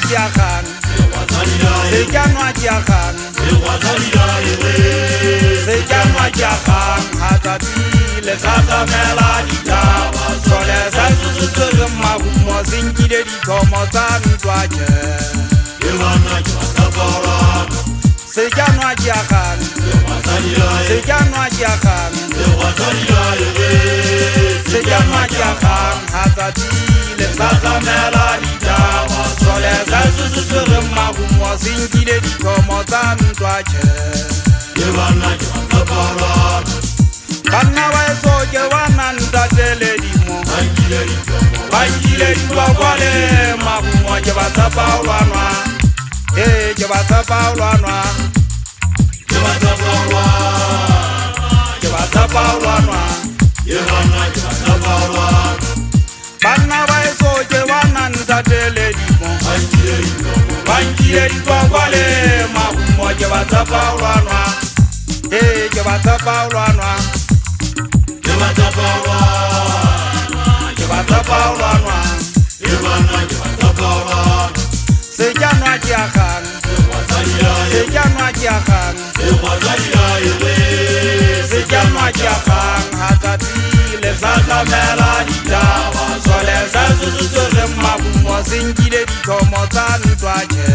diagang sejanwa diagang sejanwa diagang hatati le katamela ditaba sole sa susutsere magumo senkile dikomo tsa ntwaje sejanwa diagang sejanwa diagang sejanwa diagang hatati le katamela ditaba sole sa susutsere magumo senkile dikomo tsa ntwaje Bana wa soje wana ndatele dimo Bangile ditwa kwale magumo je batapa ulwanwa je batapa ulwanwa je batapa ulwanwa je batapa ulwanwa Bana wa soje wana ndatele dimo Bangile ditwa kwale magumo je batapa ulwanwa je batapa ulwanwa sejanwa diagang sejanwa diagang sejanwa diagang hatati le tlatamela ditaba sole sa susutsere magumo senkile dikomo tsa ntwaje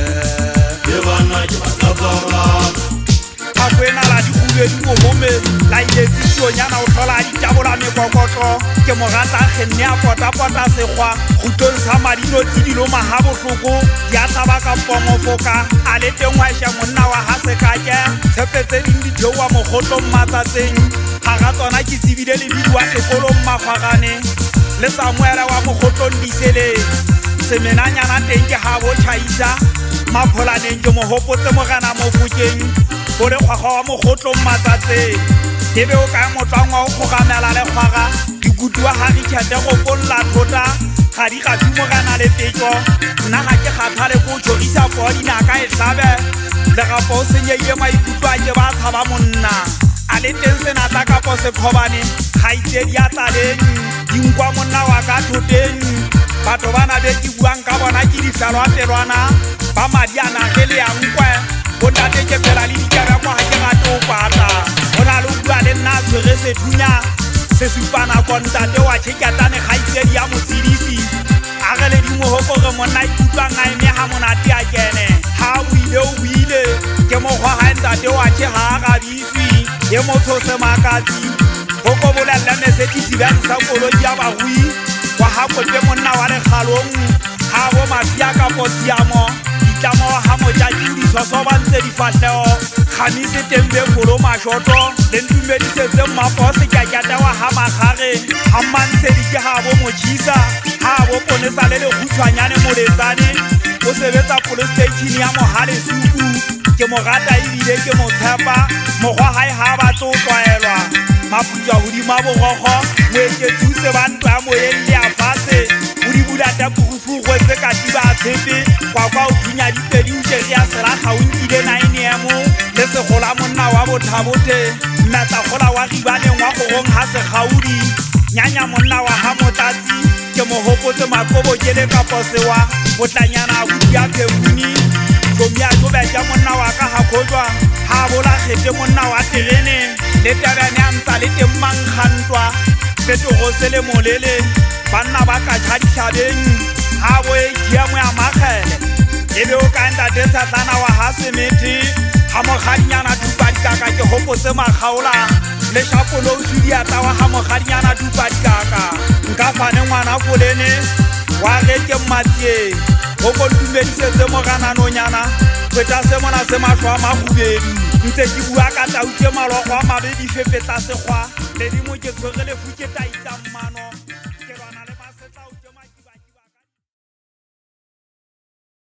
Akwena la dikube di momome la iletse tsonyana o tlhola ditabola mekokotlo ke mogata genne a pota segwa gutong sa madino tsidilo mahabohloko ya tsaba ka pongofoka a le tengwa sha monna wa ha se kake tshepetse ding dithewa mogotlo matsatseng ga ga tsona ke tsibile le bidwa sekolo mmafagane le Samuela wa mogotlo ndisele semenanyana teng ke ha bo chaisa mapholaneng ke mohopotse mogana mo fukeng Bore khwaga wa mogotlo matsatseng ebe o ka motswangwa o khogamela le khwaga dikutwa ha di tshate go polla thota ga di ga dumogana le petso nna ga ke kgatha le go tshogisa bodi naka e hlabe le ga po senyeye maikutwa ke ba tshaba monna a le teng sena tla ka po se khobane ga itse di ataleng dinkwa monna wa ka thoteng batho bana be ke buang ka bona ke di fjalwa pelwana ba madiana ge le yang kwa Bona teke pela li dikara kwa ha ke gato pata Bona lo bua le nna tshwere sethunya se supana kontate wa tshekatane ga itsedi ya motsidisi a gele di mo hopo re monna ikutlwa ngai me ha monate a kene ha o ile ke mo gwa ha ntate wa tshi ha ga biswi ye motho se makatsi hoko bola la message ba sa koloi ya bagui wa ha kote monna wa le khalong ha bo masia ka posiamo Tamo ha mojaji di so bantse di fatleo khamise tembe kolo mashoto le ntumedise tse mapose ke akata wa ha magare ha mantse di ke ha bo mojisa ha bo ponesa le khutshwanyane moletsane o sebetsa police station ya mohale suku ke mogata ibile ke motshepa mogwa hae ha ba tlo twaelwa maputsa hodima bogogo we ke tsuse bantwa mo yelle a fase uri budata kufu go tse ka tiba tshepe kwa o thunya dipedi o tshege ya sera ga o nkile 9am le se gola monna wa bothabote mata gola wa gibaneng wa gogong ha se gaudi nyanya monna wa ha motatsi ke mo hopotse makobo ke le ka posewa botlanyana a buya ke buni somya go ba ja monna wa ka ha khojwa ha bola khete monna wa terene le tabane a ntsa le temmang khantwa fetogo sele molele banna ba ka tshadishabeng ha bo e dia mo ya magele ebe o ka nda tsa tsana wa ha semeti ha mogadinyana dupadikaka ke hopotse magaola le shapolo o sudia tsa wa ha mogadinyana dupadikaka nka fane ngwana folene wa reke mmatsie go go dumedisetse moganano nyana kweta se mona se mashwa magubedi ntse ke bua ka tautse malogo a mabedi fepetsa segwa le dimo ke tshogele fuke taitsa mmano